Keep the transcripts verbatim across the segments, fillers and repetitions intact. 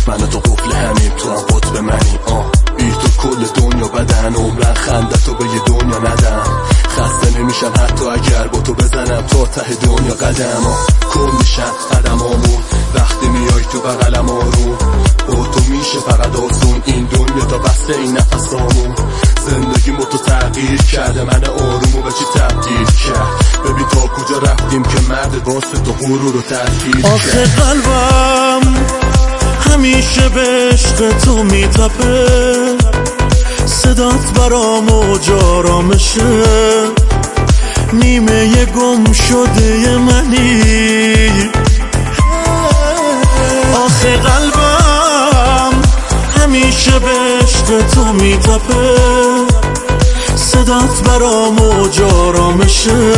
من تو قفل همین، تو هم قطب منی. آه بی تو کل دنیا بدن، عمرن خنده تو به یه دنیا ندم. خسته نمیشم حتی اگر با تو بزنم تا ته دنیا قدم. آه کن میشن قدم آمون وقتی میای تو بغلم آروم. با تو میشه فقط آسون این دنیا تا بسته این نفس رامون. زندگی با تو تغییر کرده، من آرومو به چی تبدیل کرد. ببین تا کجا رفتیم که مرد واسه تو غرور رو تحقیر کرد. آخه قلبم همیشه به عشق تو میتپه، صدات برام اوج آرامشه. نیمه گم شده منی. آخه قلبم همیشه به عشق تو میتپه، صدات برام اوج آرامشه.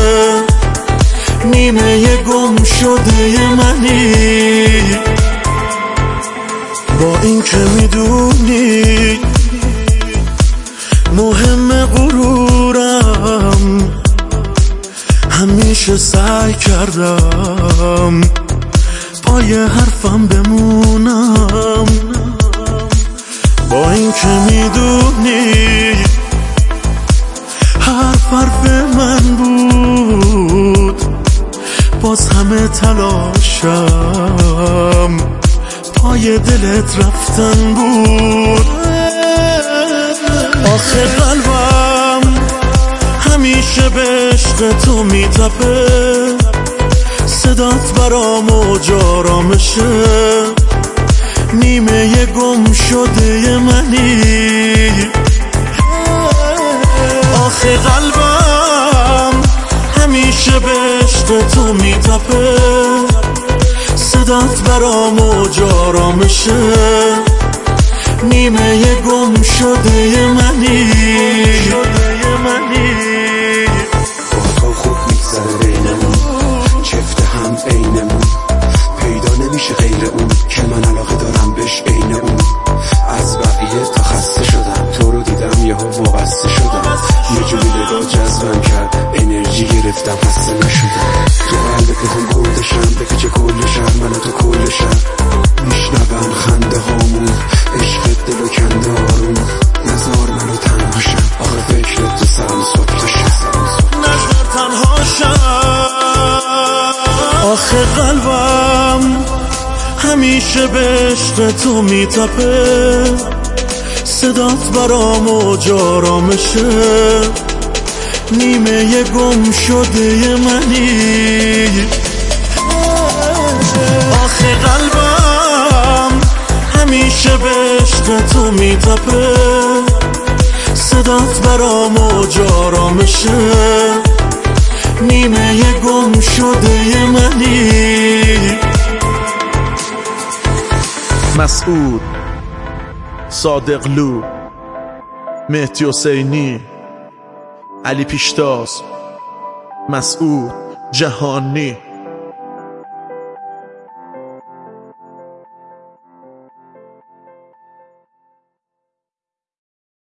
نیمه گم شده منی. با این که میدونی مهم غرورم، همیشه سعی کردم پای حرفم بمونم. با این که میدونی حرف حرف من بود، باز همه تلاشم پای دلت رفتن بود. آخه قلبم همیشه به عشق تو میتپه، صدات برام اوج آرامشه. نیمه گم شده منی. آخه قلبم همیشه به عشق تو میتپه، صدات برام اوج آرامشه. نیمه گم شده منی. با تو خوب میگذره بینمون، چفته هم عینمون. پیدا نمیشه غیر اون که من علاقه دارم بهش عین اون. از بقیه تا خسته شدم، تو رو دیدم یهو وابسته شدم. یه جوری نگاه جذبم کرد، انرژی گرفتم خسته نشدم. تو قلبت میخوام گردشم، بپیچه کلشم من و تو کلشم. میشنوم خنده هامون، عشقت دلو کنده آروم. نزار منو تنهاشم، آخه فکرت تو سرم صبح تو شم. نزار تنهاشم. آخه قلبم همیشه به عشق تو میتپه، صدات برام اوج آرامشه. نیمه گم شده منی. آخه قلبم همیشه به عشق تو میتپه، صدات برام اوج آرامشه. نیمه گم شده منی. مسعود، صادقلو، مهدی حسینی، علی پیشتاز، مسعود جهانی.